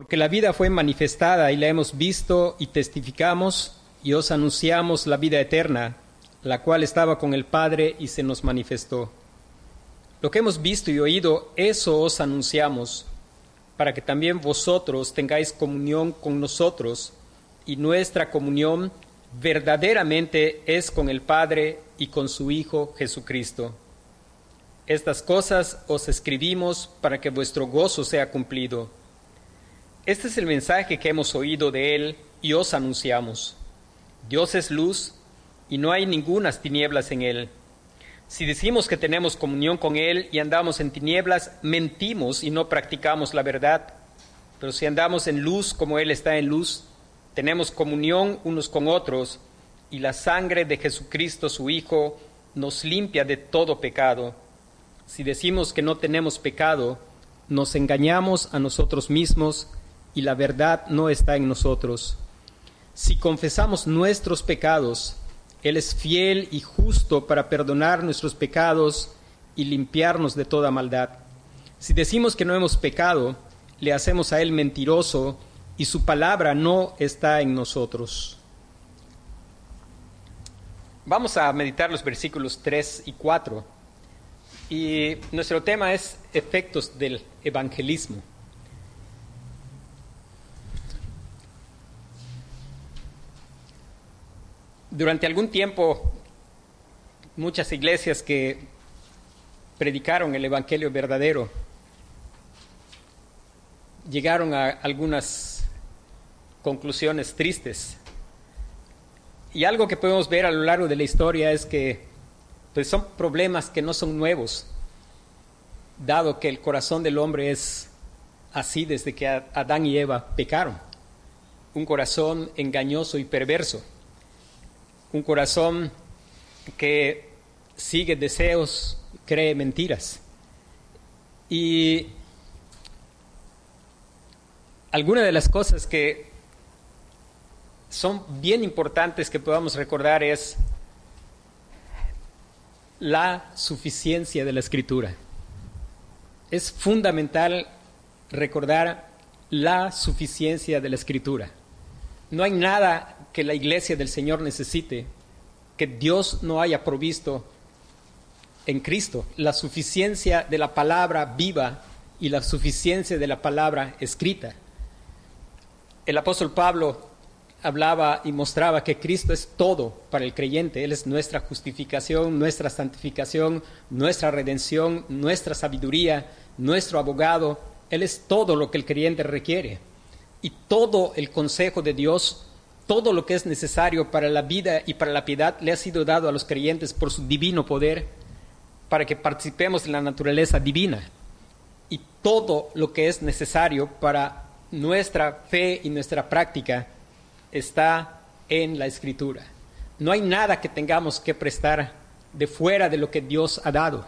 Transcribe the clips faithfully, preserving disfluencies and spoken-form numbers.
Porque la vida fue manifestada y la hemos visto y testificamos y os anunciamos la vida eterna, la cual estaba con el Padre y se nos manifestó. Lo que hemos visto y oído, eso os anunciamos, para que también vosotros tengáis comunión con nosotros, y nuestra comunión verdaderamente es con el Padre y con su Hijo Jesucristo. Estas cosas os escribimos para que vuestro gozo sea cumplido. Este es el mensaje que hemos oído de Él y os anunciamos. Dios es luz y no hay ningunas tinieblas en Él. Si decimos que tenemos comunión con Él y andamos en tinieblas, mentimos y no practicamos la verdad. Pero si andamos en luz como Él está en luz, tenemos comunión unos con otros, y la sangre de Jesucristo su Hijo nos limpia de todo pecado. Si decimos que no tenemos pecado, nos engañamos a nosotros mismos y la verdad no está en nosotros. Si confesamos nuestros pecados, Él es fiel y justo para perdonar nuestros pecados y limpiarnos de toda maldad. Si decimos que no hemos pecado, le hacemos a Él mentiroso y su palabra no está en nosotros. Vamos a meditar los versículos tres y cuatro. Y nuestro tema es efectos del evangelismo. Durante algún tiempo, muchas iglesias que predicaron el evangelio verdadero llegaron a algunas conclusiones tristes. Y algo que podemos ver a lo largo de la historia es que pues, son problemas que no son nuevos, dado que el corazón del hombre es así desde que Adán y Eva pecaron. Un corazón engañoso y perverso. Un corazón que sigue deseos, cree mentiras. Y algunas de las cosas que son bien importantes que podamos recordar es la suficiencia de la Escritura. Es fundamental recordar la suficiencia de la Escritura. No hay nada que la iglesia del Señor necesite que Dios no haya provisto en Cristo. La suficiencia de la palabra viva y la suficiencia de la palabra escrita. El apóstol Pablo hablaba y mostraba que Cristo es todo para el creyente. Él es nuestra justificación, nuestra santificación, nuestra redención, nuestra sabiduría, nuestro abogado. Él es todo lo que el creyente requiere. Y todo el consejo de Dios, todo lo que es necesario para la vida y para la piedad le ha sido dado a los creyentes por su divino poder para que participemos en la naturaleza divina. Y todo lo que es necesario para nuestra fe y nuestra práctica está en la Escritura. No hay nada que tengamos que prestar de fuera de lo que Dios ha dado.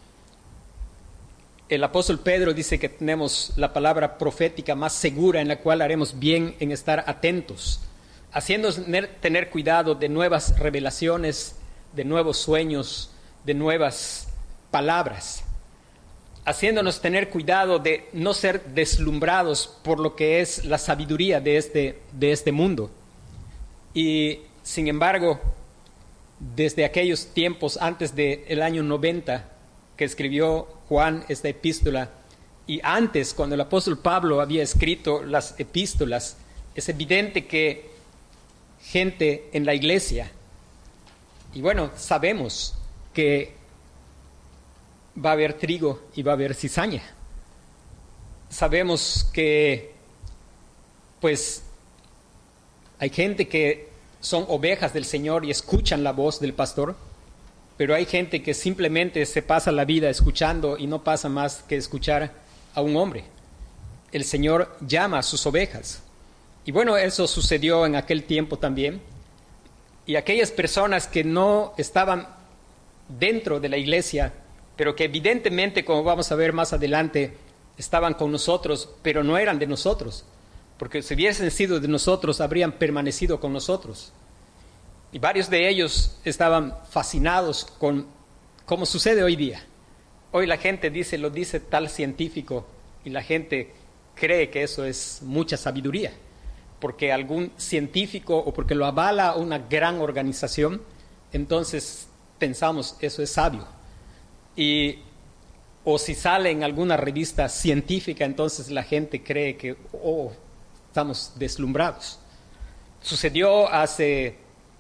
El apóstol Pedro dice que tenemos la palabra profética más segura en la cual haremos bien en estar atentos, haciéndonos tener cuidado de nuevas revelaciones, de nuevos sueños, de nuevas palabras, haciéndonos tener cuidado de no ser deslumbrados por lo que es la sabiduría de este, de este mundo. Y sin embargo, desde aquellos tiempos antes del año noventa, que escribió Juan esta epístola, y antes, cuando el apóstol Pablo había escrito las epístolas, es evidente que gente en la iglesia, y bueno, sabemos que va a haber trigo y va a haber cizaña. Sabemos que, pues, hay gente que son ovejas del Señor y escuchan la voz del pastor, pero hay gente que simplemente se pasa la vida escuchando y no pasa más que escuchar a un hombre. El Señor llama a sus ovejas. Y bueno, eso sucedió en aquel tiempo también. Y aquellas personas que no estaban dentro de la iglesia, pero que evidentemente, como vamos a ver más adelante, estaban con nosotros, pero no eran de nosotros, porque si hubiesen sido de nosotros, habrían permanecido con nosotros. Y varios de ellos estaban fascinados con cómo sucede hoy día. Hoy la gente dice, lo dice tal científico, y la gente cree que eso es mucha sabiduría, porque algún científico o porque lo avala una gran organización, entonces pensamos eso es sabio. Y, o si sale en alguna revista científica, entonces la gente cree que oh, estamos deslumbrados. Sucedió hace,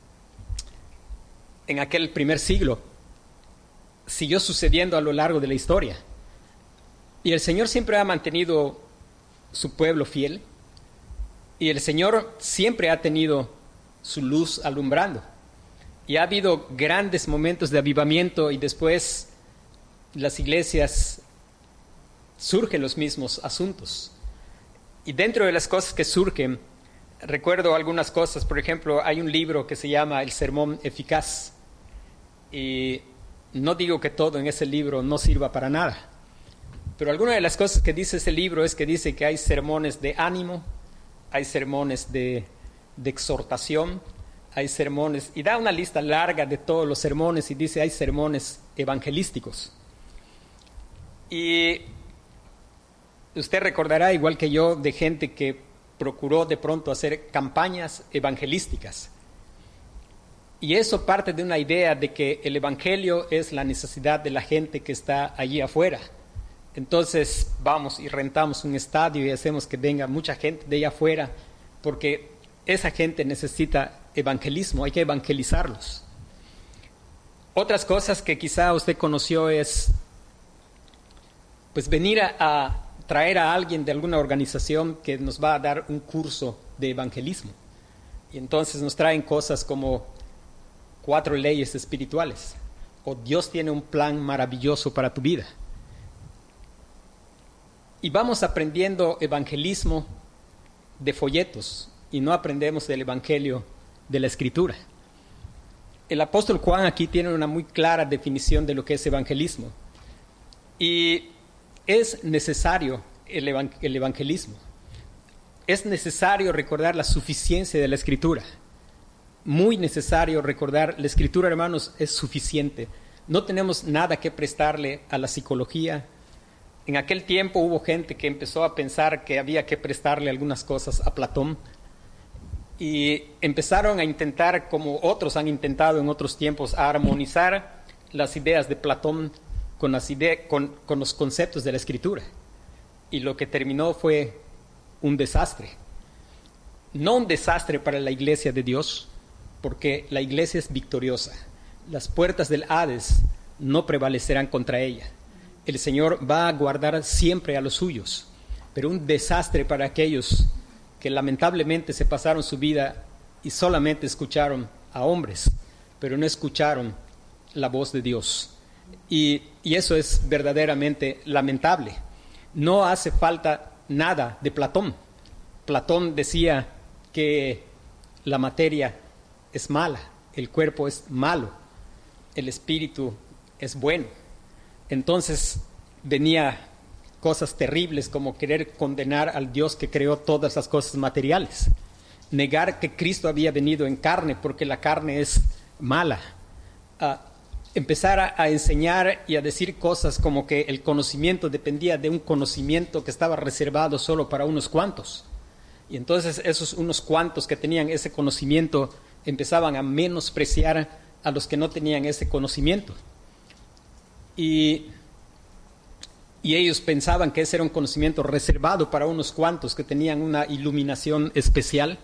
en aquel primer siglo, siguió sucediendo a lo largo de la historia. Y el Señor siempre ha mantenido su pueblo fiel, y el Señor siempre ha tenido su luz alumbrando. Y ha habido grandes momentos de avivamiento, y después las iglesias surgen los mismos asuntos. Y dentro de las cosas que surgen, recuerdo algunas cosas. Por ejemplo, hay un libro que se llama El Sermón Eficaz. Y no digo que todo en ese libro no sirva para nada, pero alguna de las cosas que dice ese libro es que dice que hay sermones de ánimo, hay sermones de, de exhortación, hay sermones, y da una lista larga de todos los sermones, y dice hay sermones evangelísticos. Y usted recordará, igual que yo, de gente que procuró de pronto hacer campañas evangelísticas. Y eso parte de una idea de que el evangelio es la necesidad de la gente que está allí afuera. Entonces vamos y rentamos un estadio y hacemos que venga mucha gente de allá afuera, porque esa gente necesita evangelismo, hay que evangelizarlos. Otras cosas que quizá usted conoció es pues venir a, a traer a alguien de alguna organización que nos va a dar un curso de evangelismo. Y entonces nos traen cosas como cuatro leyes espirituales, o Dios tiene un plan maravilloso para tu vida. Y vamos aprendiendo evangelismo de folletos, y no aprendemos el evangelio de la Escritura. El apóstol Juan aquí tiene una muy clara definición de lo que es evangelismo. Y es necesario el, evan- el evangelismo. Es necesario recordar la suficiencia de la Escritura. Muy necesario recordar, la Escritura, hermanos, es suficiente. No tenemos nada que prestarle a la psicología. En aquel tiempo hubo gente que empezó a pensar que había que prestarle algunas cosas a Platón, y empezaron a intentar, como otros han intentado en otros tiempos, a armonizar las ideas de Platón con, las ide- con, con los conceptos de la Escritura. Y lo que terminó fue un desastre. No un desastre para la iglesia de Dios, porque la iglesia es victoriosa. Las puertas del Hades no prevalecerán contra ella. El Señor va a guardar siempre a los suyos, pero un desastre para aquellos que lamentablemente se pasaron su vida y solamente escucharon a hombres, pero no escucharon la voz de Dios. Y, y eso es verdaderamente lamentable. No hace falta nada de Platón. Platón decía que la materia es mala, el cuerpo es malo, el espíritu es bueno. Entonces venía cosas terribles como querer condenar al Dios que creó todas las cosas materiales, negar que Cristo había venido en carne porque la carne es mala, uh, empezar a, a enseñar y a decir cosas como que el conocimiento dependía de un conocimiento que estaba reservado solo para unos cuantos, y entonces esos unos cuantos que tenían ese conocimiento empezaban a menospreciar a los que no tenían ese conocimiento. Y, y ellos pensaban que ese era un conocimiento reservado para unos cuantos que tenían una iluminación especial.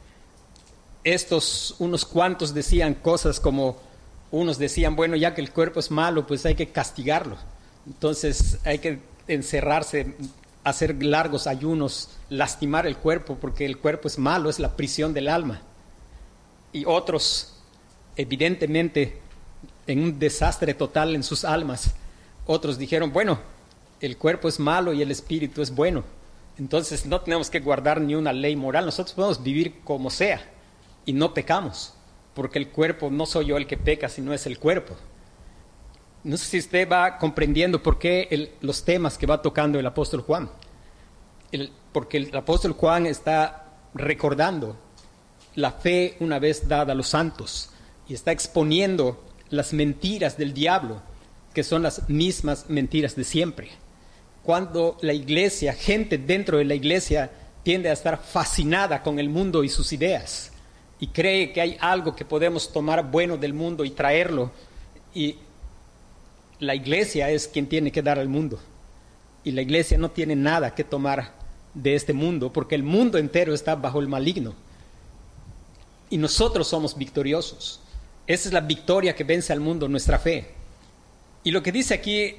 Estos unos cuantos decían cosas como, unos decían, bueno, ya que el cuerpo es malo, pues hay que castigarlo. Entonces hay que encerrarse, hacer largos ayunos, lastimar el cuerpo, porque el cuerpo es malo, es la prisión del alma. Y otros, evidentemente, en un desastre total en sus almas, otros dijeron, bueno, el cuerpo es malo y el espíritu es bueno, entonces no tenemos que guardar ni una ley moral, nosotros podemos vivir como sea y no pecamos, porque el cuerpo no soy yo el que peca, sino es el cuerpo. No sé si usted va comprendiendo por qué el, los temas que va tocando el apóstol Juan, el, porque el apóstol Juan está recordando la fe una vez dada a los santos y está exponiendo las mentiras del diablo, que son las mismas mentiras de siempre. cuando la iglesia, gente dentro de la iglesia, tiende a estar fascinada con el mundo y sus ideas y cree que hay algo que podemos tomar bueno del mundo y traerlo, y la iglesia es quien tiene que dar al mundo, y la iglesia no tiene nada que tomar de este mundo porque el mundo entero está bajo el maligno y nosotros somos victoriosos. Esa es la victoria que vence al mundo, nuestra fe. Y lo que dice aquí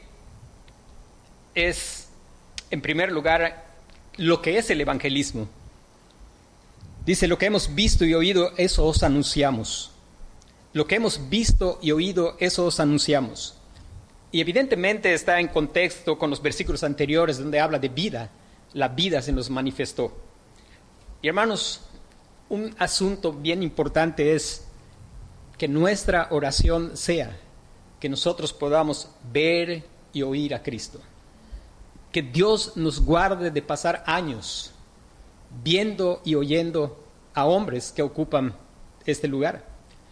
es, en primer lugar, lo que es el evangelismo. Dice: lo que hemos visto y oído, eso os anunciamos. Lo que hemos visto y oído, eso os anunciamos. Y evidentemente está en contexto con los versículos anteriores donde habla de vida. La vida se nos manifestó. Y hermanos, un asunto bien importante es que nuestra oración sea que nosotros podamos ver y oír a Cristo. Que Dios nos guarde de pasar años viendo y oyendo a hombres que ocupan este lugar.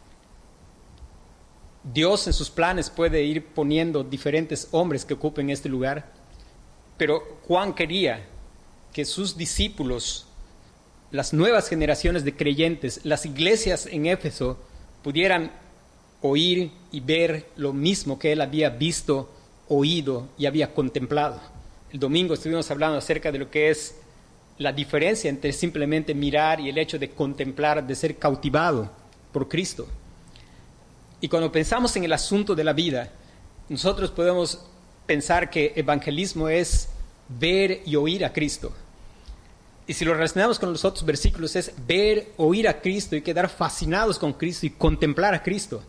Dios en sus planes puede ir poniendo diferentes hombres que ocupen este lugar, pero Juan quería que sus discípulos, las nuevas generaciones de creyentes, las iglesias en Éfeso, pudieran oír y ver lo mismo que él había visto, oído y había contemplado. El domingo estuvimos hablando acerca de lo que es la diferencia entre simplemente mirar y el hecho de contemplar, de ser cautivado por Cristo. Y cuando pensamos en el asunto de la vida, nosotros podemos pensar que evangelismo es ver y oír a Cristo. Y si lo relacionamos con los otros versículos, es ver, oír a Cristo y quedar fascinados con Cristo y contemplar a Cristo.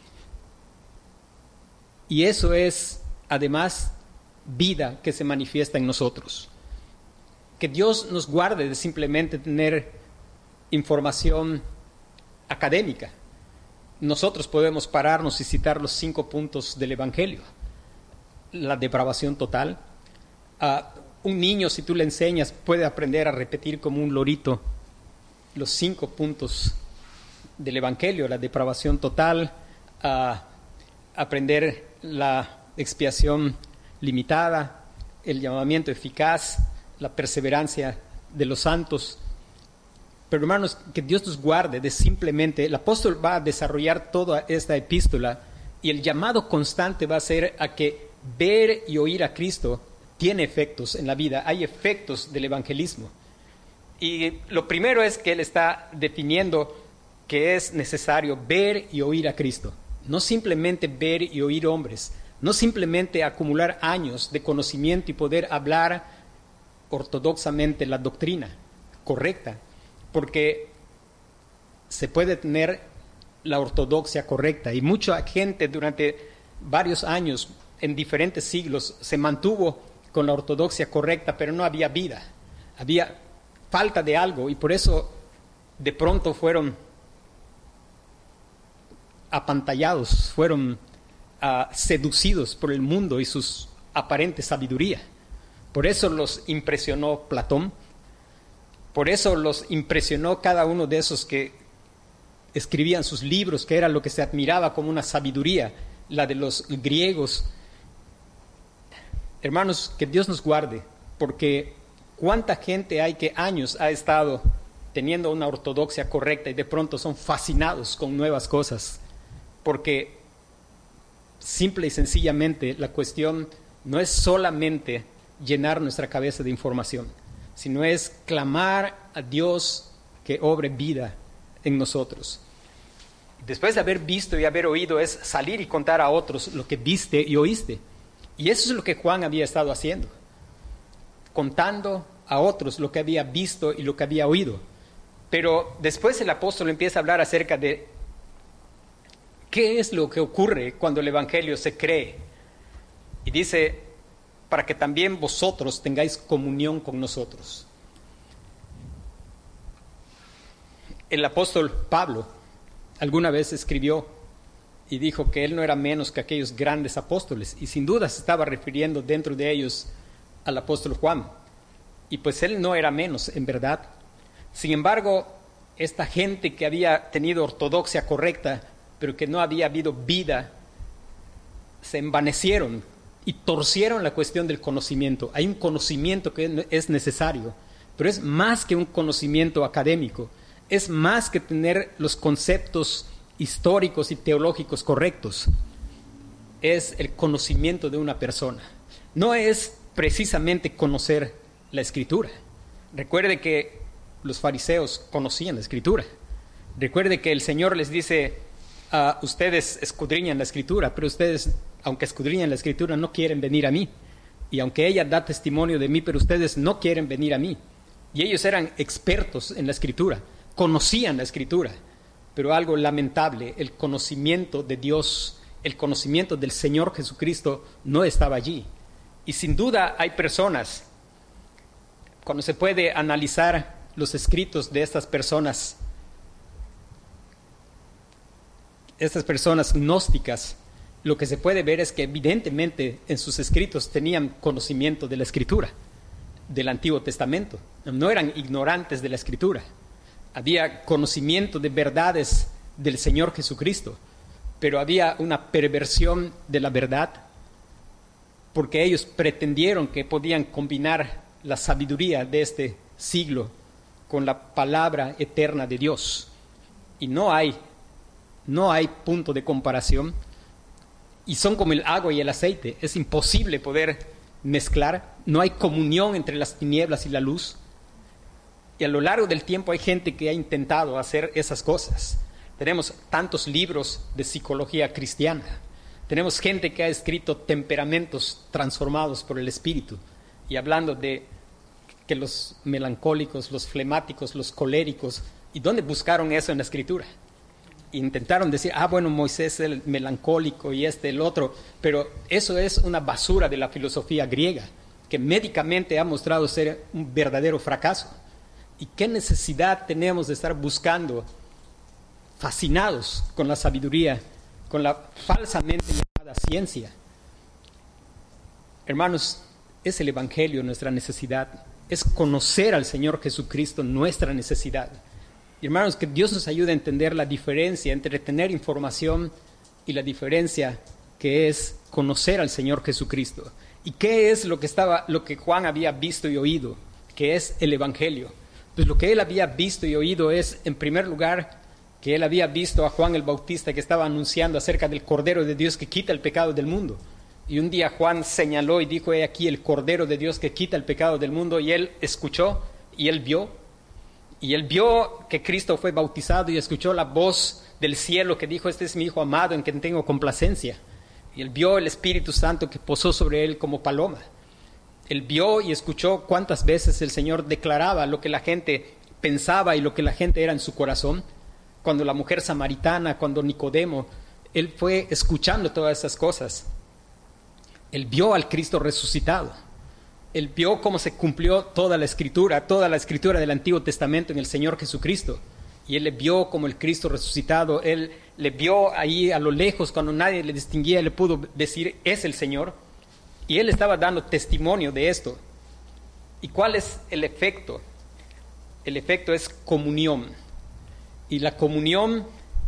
Y eso es, además, vida que se manifiesta en nosotros. Que Dios nos guarde de simplemente tener información académica. Nosotros podemos pararnos y citar los cinco puntos del Evangelio. La depravación total. Uh, un niño, si tú le enseñas, puede aprender a repetir como un lorito los cinco puntos del Evangelio. La depravación total, uh, aprender la expiación limitada, el llamamiento eficaz, la perseverancia de los santos. Pero hermanos, que Dios nos guarde de simplemente, el apóstol va a desarrollar toda esta epístola y el llamado constante va a ser a que ver y oír a Cristo tiene efectos en la vida, hay efectos del evangelismo. Y lo primero es que él está definiendo que es necesario ver y oír a Cristo. No simplemente ver y oír hombres, no simplemente acumular años de conocimiento y poder hablar ortodoxamente la doctrina correcta, porque se puede tener la ortodoxia correcta y mucha gente durante varios años en diferentes siglos se mantuvo con la ortodoxia correcta, pero no había vida, había falta de algo y por eso de pronto fueron apantallados, fueron uh, seducidos por el mundo y su aparente sabiduría. Por eso los impresionó Platón, por eso los impresionó cada uno de esos que escribían sus libros, que era lo que se admiraba como una sabiduría, la de los griegos. Hermanos, que Dios nos guarde, porque cuánta gente hay que años ha estado teniendo una ortodoxia correcta y de pronto son fascinados con nuevas cosas, porque simple y sencillamente la cuestión no es solamente llenar nuestra cabeza de información, sino es clamar a Dios que obre vida en nosotros. Después de haber visto y haber oído es salir y contar a otros lo que viste y oíste. Y eso es lo que Juan había estado haciendo, contando a otros lo que había visto y lo que había oído. Pero después el apóstol empieza a hablar acerca de qué es lo que ocurre cuando el evangelio se cree. Y dice, para que también vosotros tengáis comunión con nosotros. El apóstol Pablo alguna vez escribió y dijo que él no era menos que aquellos grandes apóstoles, y sin duda se estaba refiriendo dentro de ellos al apóstol Juan, y pues él no era menos en verdad. Sin embargo, esta gente que había tenido ortodoxia correcta, pero que no había habido vida, se envanecieron y torcieron la cuestión del conocimiento. Hay un conocimiento que es necesario, pero es más que un conocimiento académico, es más que tener los conceptos históricos y teológicos correctos, es el conocimiento de una persona. No es precisamente conocer la Escritura. Recuerde que los fariseos conocían la Escritura. Recuerde que el Señor les dice, uh, ustedes escudriñan la Escritura, pero ustedes, aunque escudriñan la Escritura, no quieren venir a mí. Y aunque ella da testimonio de mí, pero ustedes no quieren venir a mí. Y ellos eran expertos en la Escritura, conocían la Escritura, pero algo lamentable, el conocimiento de Dios, el conocimiento del Señor Jesucristo no estaba allí. Y sin duda hay personas, cuando se puede analizar los escritos de estas personas, estas personas gnósticas, lo que se puede ver es que evidentemente en sus escritos tenían conocimiento de la Escritura, del Antiguo Testamento. No eran ignorantes de la Escritura. Había conocimiento de verdades del Señor Jesucristo, pero había una perversión de la verdad, porque ellos pretendieron que podían combinar la sabiduría de este siglo con la palabra eterna de Dios. Y no hay, no hay punto de comparación. Y son como el agua y el aceite. Es imposible poder mezclar. No hay comunión entre las tinieblas y la luz. Y a lo largo del tiempo hay gente que ha intentado hacer esas cosas. Tenemos tantos libros de psicología cristiana. Tenemos gente que ha escrito temperamentos transformados por el Espíritu. Y hablando de que los melancólicos, los flemáticos, los coléricos, ¿y dónde buscaron eso en la Escritura? Intentaron decir, ah, bueno, Moisés es el melancólico y este el otro, pero eso es una basura de la filosofía griega, que médicamente ha mostrado ser un verdadero fracaso. ¿Y qué necesidad tenemos de estar buscando, fascinados con la sabiduría, con la falsamente llamada ciencia? Hermanos, es el Evangelio nuestra necesidad, es conocer al Señor Jesucristo nuestra necesidad. Y hermanos, que Dios nos ayude a entender la diferencia entre tener información y la diferencia que es conocer al Señor Jesucristo. ¿Y qué es lo que estaba, lo que Juan había visto y oído? Que es el Evangelio. Pues lo que él había visto y oído es, en primer lugar, que él había visto a Juan el Bautista que estaba anunciando acerca del Cordero de Dios que quita el pecado del mundo. Y un día Juan señaló y dijo, he aquí el Cordero de Dios que quita el pecado del mundo, y él escuchó y él vio. Y él vio que Cristo fue bautizado y escuchó la voz del cielo que dijo, este es mi Hijo amado en quien tengo complacencia. Y él vio el Espíritu Santo que posó sobre él como paloma. Él vio y escuchó cuántas veces el Señor declaraba lo que la gente pensaba y lo que la gente era en su corazón. Cuando la mujer samaritana, cuando Nicodemo, él fue escuchando todas esas cosas. Él vio al Cristo resucitado. Él vio cómo se cumplió toda la Escritura, toda la Escritura del Antiguo Testamento en el Señor Jesucristo. Y él le vio como el Cristo resucitado. Él le vio ahí a lo lejos, cuando nadie le distinguía, le pudo decir, es el Señor. Y él estaba dando testimonio de esto. ¿Y cuál es el efecto? El efecto es comunión. Y la comunión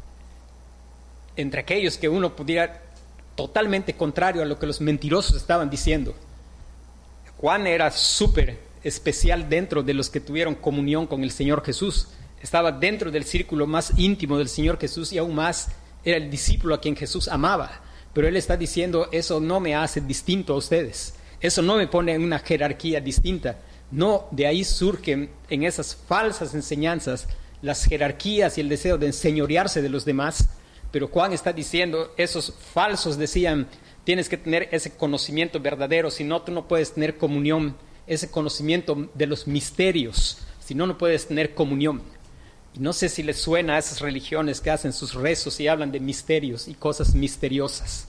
entre aquellos que uno pudiera totalmente contrario a lo que los mentirosos estaban diciendo. Juan era súper especial dentro de los que tuvieron comunión con el Señor Jesús. Estaba dentro del círculo más íntimo del Señor Jesús y aún más era el discípulo a quien Jesús amaba. Pero él está diciendo, eso no me hace distinto a ustedes. Eso no me pone en una jerarquía distinta. No, de ahí surgen en esas falsas enseñanzas las jerarquías y el deseo de enseñorearse de los demás. Pero Juan está diciendo, esos falsos decían, tienes que tener ese conocimiento verdadero, si no, tú no puedes tener comunión, ese conocimiento de los misterios, si no, no puedes tener comunión. Y no sé si les suena a esas religiones que hacen sus rezos y hablan de misterios y cosas misteriosas.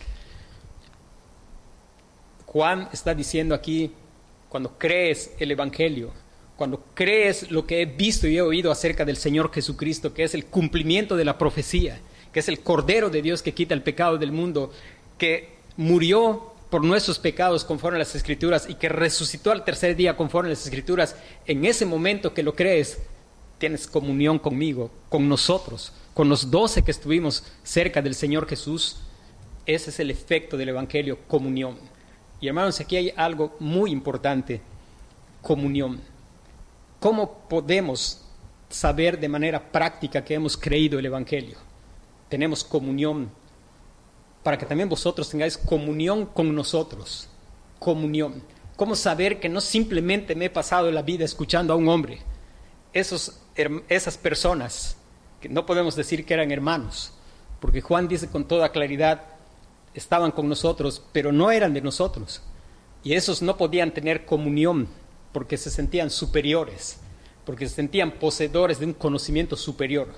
Juan está diciendo aquí, cuando crees el Evangelio, cuando crees lo que he visto y he oído acerca del Señor Jesucristo, que es el cumplimiento de la profecía, que es el Cordero de Dios que quita el pecado del mundo, que murió por nuestros pecados conforme a las Escrituras y que resucitó al tercer día conforme a las Escrituras, en ese momento que lo crees, tienes comunión conmigo, con nosotros, con los doce que estuvimos cerca del Señor Jesús. Ese es el efecto del Evangelio, comunión. Y hermanos, aquí hay algo muy importante: comunión. ¿Cómo podemos saber de manera práctica que hemos creído el Evangelio? Tenemos comunión, para que también vosotros tengáis comunión con nosotros. Comunión. ¿Cómo saber que no simplemente me he pasado la vida escuchando a un hombre? Esos, esas personas, que no podemos decir que eran hermanos, porque Juan dice con toda claridad, estaban con nosotros, pero no eran de nosotros. Y esos no podían tener comunión, porque se sentían superiores, porque se sentían poseedores de un conocimiento superior.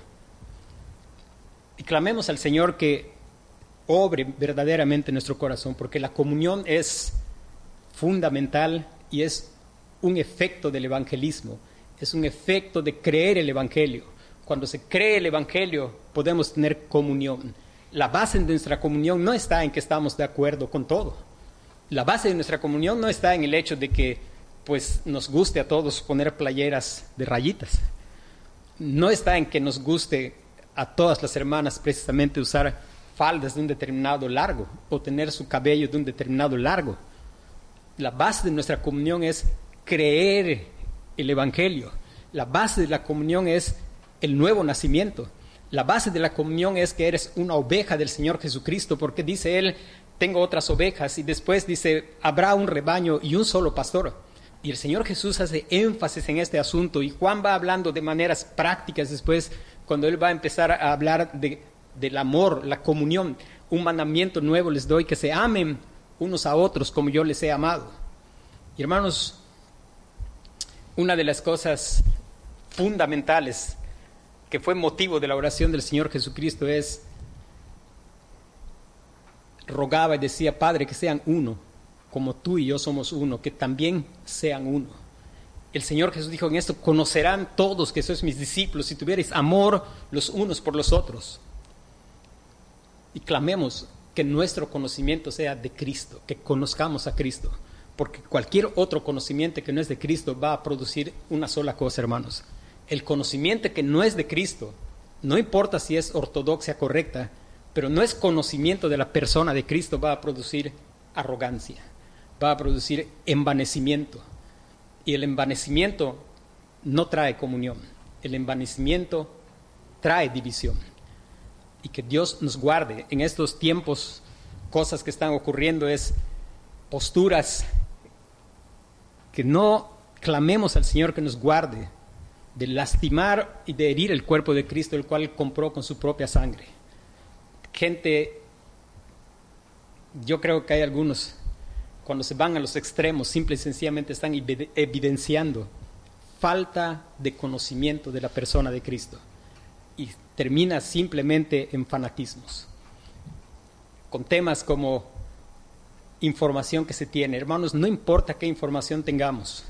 Y clamemos al Señor que obre verdaderamente en nuestro corazón, porque la comunión es fundamental y es un efecto del evangelismo, es un efecto de creer el Evangelio. Cuando se cree el Evangelio, podemos tener comunión. La base de nuestra comunión no está en que estamos de acuerdo con todo. La base de nuestra comunión no está en el hecho de que pues, nos guste a todos poner playeras de rayitas. No está en que nos guste a todas las hermanas precisamente usar faldas de un determinado largo o tener su cabello de un determinado largo. La base de nuestra comunión es creer el Evangelio. La base de la comunión es el nuevo nacimiento. La base de la comunión es que eres una oveja del Señor Jesucristo, porque dice Él, tengo otras ovejas, y después dice, habrá un rebaño y un solo pastor. Y el Señor Jesús hace énfasis en este asunto, y Juan va hablando de maneras prácticas después, cuando Él va a empezar a hablar de, del amor, la comunión. Un mandamiento nuevo les doy, que se amen unos a otros como yo les he amado. Y hermanos, una de las cosas fundamentales que fue motivo de la oración del Señor Jesucristo es, rogaba y decía, Padre, que sean uno, como tú y yo somos uno, que también sean uno. El Señor Jesús dijo en esto, conocerán todos que sois mis discípulos si tuvierais amor los unos por los otros. Y clamemos que nuestro conocimiento sea de Cristo, que conozcamos a Cristo, porque cualquier otro conocimiento que no es de Cristo va a producir una sola cosa, hermanos. El conocimiento que no es de Cristo, no importa si es ortodoxia correcta, pero no es conocimiento de la persona de Cristo, va a producir arrogancia, va a producir envanecimiento. Y el envanecimiento no trae comunión, el envanecimiento trae división. Y que Dios nos guarde en estos tiempos. Cosas que están ocurriendo es posturas que no clamemos al Señor que nos guarde de lastimar y de herir el cuerpo de Cristo, el cual compró con su propia sangre. Gente, yo creo que hay algunos, cuando se van a los extremos, simple y sencillamente están evidenciando falta de conocimiento de la persona de Cristo y termina simplemente en fanatismos, con temas como información que se tiene. Hermanos, no importa qué información tengamos,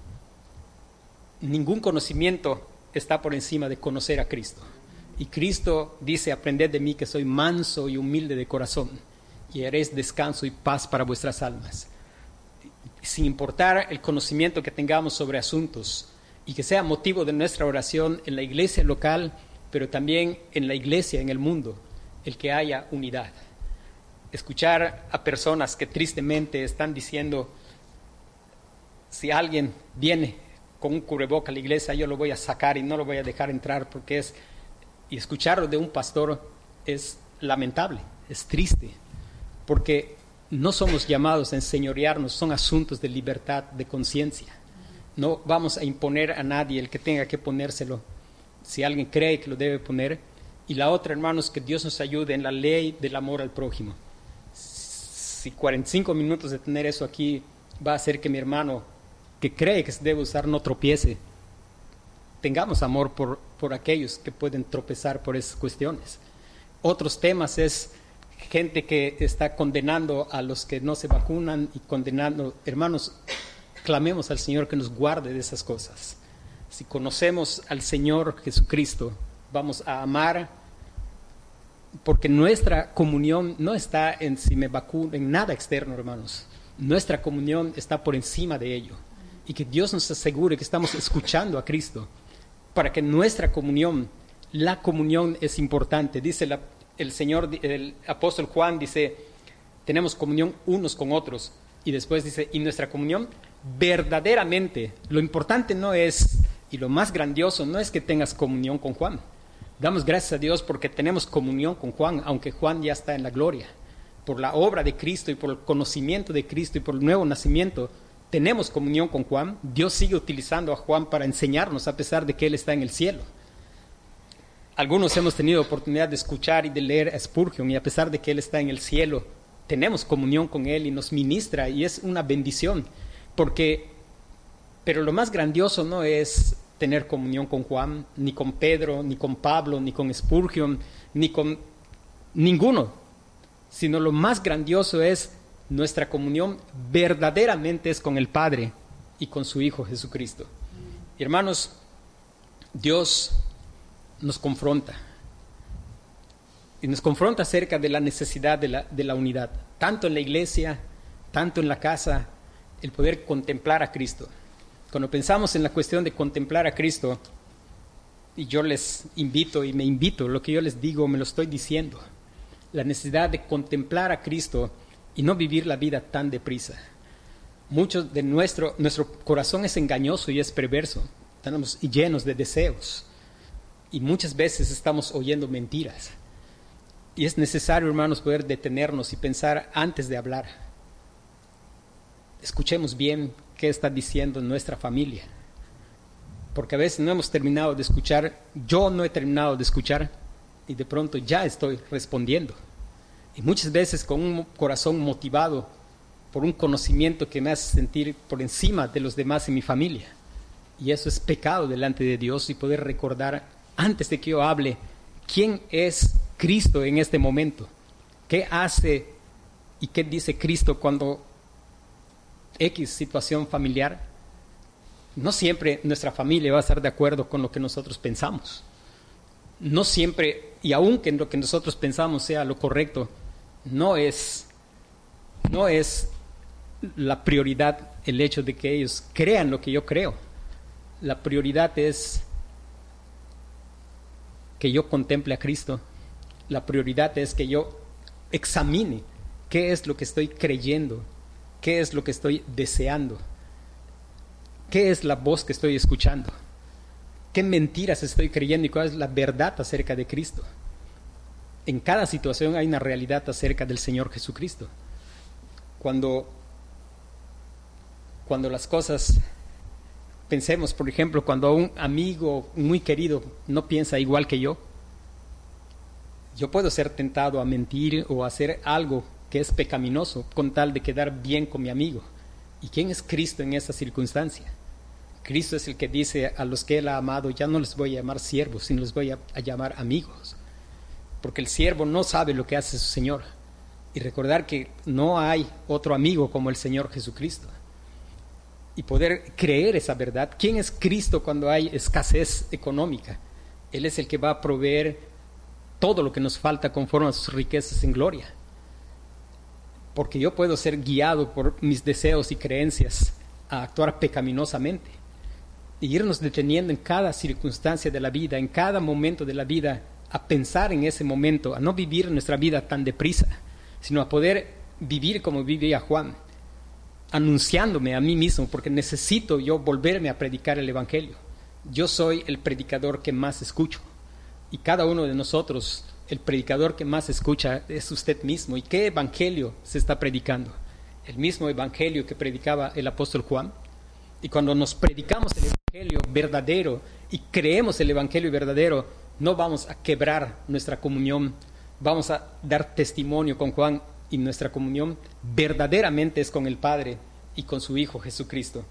ningún conocimiento está por encima de conocer a Cristo. Y Cristo dice, aprended de mí que soy manso y humilde de corazón, y haréis descanso y paz para vuestras almas. Sin importar el conocimiento que tengamos sobre asuntos, y que sea motivo de nuestra oración en la iglesia local, pero también en la iglesia, en el mundo, el que haya unidad. Escuchar a personas que tristemente están diciendo, si alguien viene con un cubreboca a la iglesia, yo lo voy a sacar y no lo voy a dejar entrar, porque es, y escucharlo de un pastor es lamentable, es triste, porque no somos llamados a enseñorearnos, son asuntos de libertad de conciencia. No vamos a imponer a nadie el que tenga que ponérselo, si alguien cree que lo debe poner. Y la otra, hermanos, que Dios nos ayude en la ley del amor al prójimo. Si cuarenta y cinco minutos de tener eso aquí va a hacer que mi hermano, que cree que se debe usar, no tropiece, tengamos amor por, por aquellos que pueden tropezar por esas cuestiones. Otros temas es gente que está condenando a los que no se vacunan y condenando. Hermanos, clamemos al Señor que nos guarde de esas cosas. Si conocemos al Señor Jesucristo, vamos a amar, porque nuestra comunión no está en si me vacuno, en nada externo, hermanos. Nuestra comunión está por encima de ello. Y que Dios nos asegure que estamos escuchando a Cristo, para que nuestra comunión, la comunión es importante. Dice la, el Señor, el apóstol Juan dice, tenemos comunión unos con otros, Y después dice, y nuestra comunión verdaderamente. Lo importante no es, y lo más grandioso no es que tengas comunión con Juan. Damos gracias a Dios porque tenemos comunión con Juan, aunque Juan ya está en la gloria. Por la obra de Cristo y por el conocimiento de Cristo y por el nuevo nacimiento, tenemos comunión con Juan. Dios sigue utilizando a Juan para enseñarnos a pesar de que Él está en el cielo. Algunos hemos tenido oportunidad de escuchar y de leer a Spurgeon, y a pesar de que Él está en el cielo, tenemos comunión con Él y nos ministra, y es una bendición. Porque, pero lo más grandioso no es tener comunión con Juan, ni con Pedro, ni con Pablo, ni con Spurgeon, ni con ninguno, sino lo más grandioso es nuestra comunión verdaderamente es con el Padre y con su Hijo Jesucristo. Y hermanos, Dios nos confronta, y nos confronta acerca de la necesidad de la, de la unidad, tanto en la iglesia, tanto en la casa, el poder contemplar a Cristo. Cuando pensamos en la cuestión de contemplar a Cristo, y yo les invito y me invito, lo que yo les digo me lo estoy diciendo, la necesidad de contemplar a Cristo y no vivir la vida tan deprisa. Muchos de nuestro, nuestro corazón es engañoso y es perverso, estamos llenos de deseos, y muchas veces estamos oyendo mentiras. Y es necesario, hermanos, poder detenernos y pensar antes de hablar. Escuchemos bien qué está diciendo nuestra familia, porque a veces no hemos terminado de escuchar, yo no he terminado de escuchar, y de pronto ya estoy respondiendo. Y muchas veces con un corazón motivado por un conocimiento que me hace sentir por encima de los demás en mi familia. Y eso es pecado delante de Dios, y poder recordar antes de que yo hable quién es Cristo en este momento, qué hace y qué dice Cristo cuando X situación familiar. No siempre nuestra familia va a estar de acuerdo con lo que nosotros pensamos. No siempre, y aunque lo que nosotros pensamos sea lo correcto, no es, no es la prioridad el hecho de que ellos crean lo que yo creo. La prioridad es que yo contemple a Cristo. La prioridad es que yo examine qué es lo que estoy creyendo, qué es lo que estoy deseando, qué es la voz que estoy escuchando, qué mentiras estoy creyendo y cuál es la verdad acerca de Cristo. En cada situación hay una realidad acerca del Señor Jesucristo. Cuando, cuando las cosas, pensemos, por ejemplo, cuando un amigo muy querido no piensa igual que yo, yo puedo ser tentado a mentir o a hacer algo que es pecaminoso con tal de quedar bien con mi amigo. ¿Y quién es Cristo en esa circunstancia? Cristo es el que dice a los que Él ha amado, ya no les voy a llamar siervos, sino les voy a, a llamar amigos. Porque el siervo no sabe lo que hace su Señor. Y recordar que no hay otro amigo como el Señor Jesucristo. Y poder creer esa verdad. ¿Quién es Cristo cuando hay escasez económica? Él es el que va a proveer todo lo que nos falta conforme a sus riquezas en gloria. Porque yo puedo ser guiado por mis deseos y creencias a actuar pecaminosamente. Y irnos deteniendo en cada circunstancia de la vida, en cada momento de la vida, a pensar en ese momento, a no vivir nuestra vida tan deprisa, sino a poder vivir como vivía Juan, anunciándome a mí mismo, porque necesito yo volverme a predicar el Evangelio. Yo soy el predicador que más escucho, y cada uno de nosotros, el predicador que más escucha es usted mismo. ¿Y qué evangelio se está predicando? El mismo evangelio que predicaba el apóstol Juan. Y cuando nos predicamos el evangelio verdadero y creemos el evangelio verdadero, no vamos a quebrar nuestra comunión, vamos a dar testimonio con Juan, y nuestra comunión verdaderamente es con el Padre y con su Hijo Jesucristo.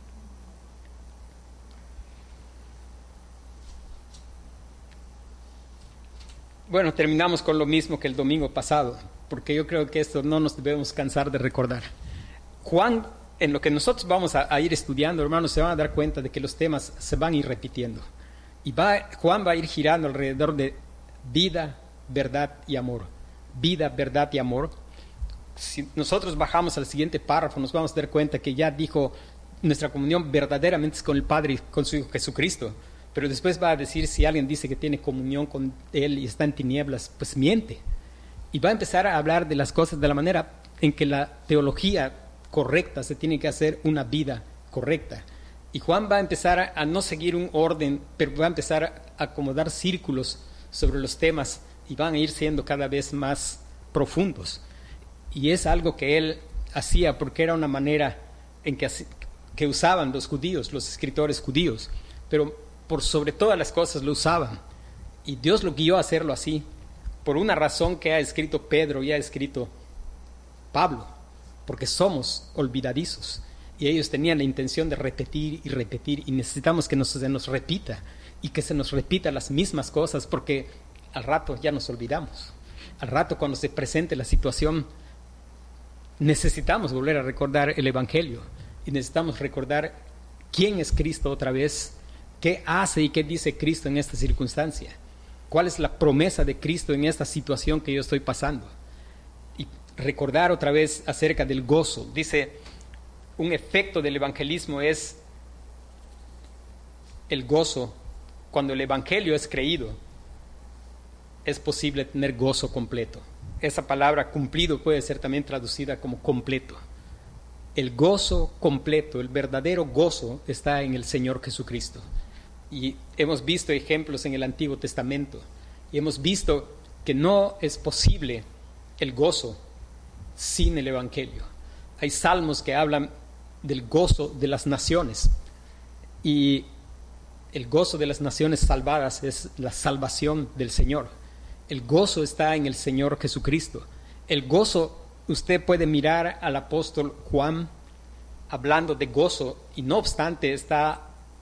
Bueno, terminamos con lo mismo que el domingo pasado, porque yo creo que esto no nos debemos cansar de recordar. Juan, en lo que nosotros vamos a, a ir estudiando, hermanos, se van a dar cuenta de que los temas se van a ir repitiendo. Y va, Juan va a ir girando alrededor de vida, verdad y amor. Vida, verdad y amor. Si nosotros bajamos al siguiente párrafo, nos vamos a dar cuenta que ya dijo, nuestra comunión verdaderamente es con el Padre y con su Hijo Jesucristo. Pero después va a decir, si alguien dice que tiene comunión con Él y está en tinieblas, pues miente. Y va a empezar a hablar de las cosas de la manera en que la teología correcta, se tiene que hacer una vida correcta. Y Juan va a empezar a, a no seguir un orden, pero va a empezar a acomodar círculos sobre los temas y van a ir siendo cada vez más profundos. Y es algo que él hacía porque era una manera en que, que usaban los judíos, los escritores judíos, pero por sobre todas las cosas lo usaban. Y Dios lo guió a hacerlo así, por una razón que ha escrito Pedro y ha escrito Pablo, porque somos olvidadizos. Y ellos tenían la intención de repetir y repetir, y necesitamos que nos, se nos repita, y que se nos repita las mismas cosas, porque al rato ya nos olvidamos. Al rato, cuando se presente la situación, necesitamos volver a recordar el Evangelio, y necesitamos recordar quién es Cristo otra vez, qué hace y qué dice Cristo en esta circunstancia, cuál es la promesa de Cristo en esta situación que yo estoy pasando, y recordar otra vez acerca del gozo. Dice, un efecto del evangelismo es el gozo. Cuando el evangelio es creído, es posible tener gozo completo. Esa palabra cumplido puede ser también traducida como completo. El gozo completo, el verdadero gozo está en el Señor Jesucristo. Y hemos visto ejemplos en el Antiguo Testamento, y hemos visto que no es posible el gozo sin el evangelio. Hay salmos que hablan del gozo de las naciones, y el gozo de las naciones salvadas es la salvación del Señor. El gozo está en el Señor Jesucristo. El gozo, usted puede mirar al apóstol Juan hablando de gozo, y no obstante está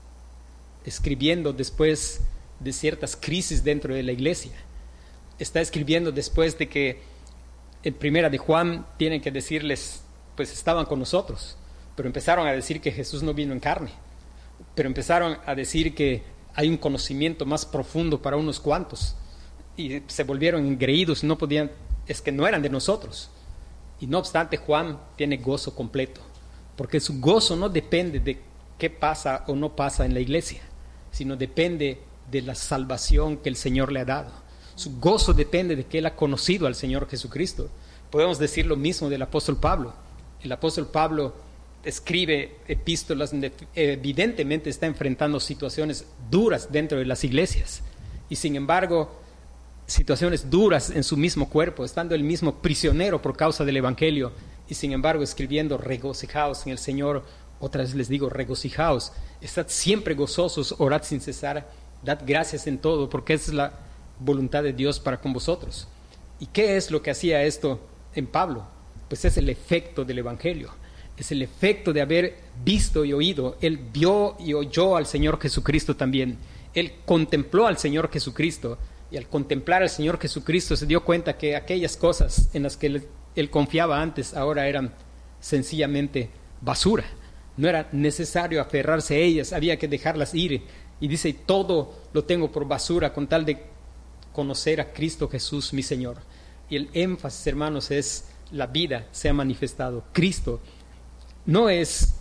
escribiendo después de ciertas crisis dentro de la iglesia. Está escribiendo después de que en primera de Juan tienen que decirles, pues estaban con nosotros, pero empezaron a decir que Jesús no vino en carne, pero empezaron a decir que hay un conocimiento más profundo para unos cuantos, y se volvieron engreídos, no podían, es que no eran de nosotros. Y no obstante, Juan tiene gozo completo, porque su gozo no depende de qué pasa o no pasa en la iglesia, sino depende de la salvación que el Señor le ha dado. Su gozo depende de que él ha conocido al Señor Jesucristo. Podemos decir lo mismo del apóstol Pablo. El apóstol Pablo escribe epístolas donde evidentemente está enfrentando situaciones duras dentro de las iglesias, y sin embargo situaciones duras en su mismo cuerpo, estando él mismo prisionero por causa del evangelio, y sin embargo escribiendo, regocijaos en el Señor. Otra vez les digo, regocijaos, estad siempre gozosos, orad sin cesar, dad gracias en todo, porque esa es la voluntad de Dios para con vosotros. ¿Y qué es lo que hacía esto en Pablo? Pues es el efecto del evangelio, es el efecto de haber visto y oído. Él vio y oyó al Señor Jesucristo también. Él contempló al Señor Jesucristo, y al contemplar al Señor Jesucristo se dio cuenta que aquellas cosas en las que él, él confiaba antes ahora eran sencillamente basura. No era necesario aferrarse a ellas, había que dejarlas ir. Y dice, todo lo tengo por basura con tal de conocer a Cristo Jesús mi Señor. Y el énfasis, hermanos, es la vida se ha manifestado. Cristo no es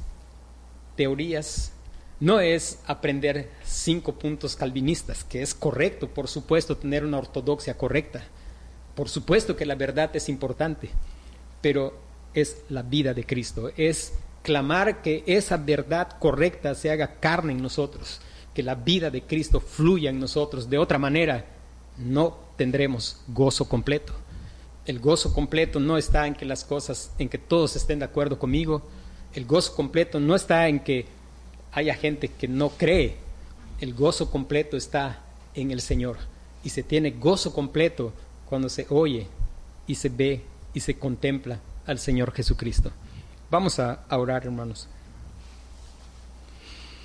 teorías, no es aprender cinco puntos calvinistas, que es correcto, por supuesto, tener una ortodoxia correcta. Por supuesto que la verdad es importante, pero es la vida de Cristo, es clamar que esa verdad correcta se haga carne en nosotros, que la vida de Cristo fluya en nosotros. De otra manera, no tendremos gozo completo. El gozo completo no está en que las cosas, en que todos estén de acuerdo conmigo. El gozo completo no está en que haya gente que no cree. El gozo completo está en el Señor, y se tiene gozo completo cuando se oye y se ve y se contempla al Señor Jesucristo. Vamos a orar, hermanos.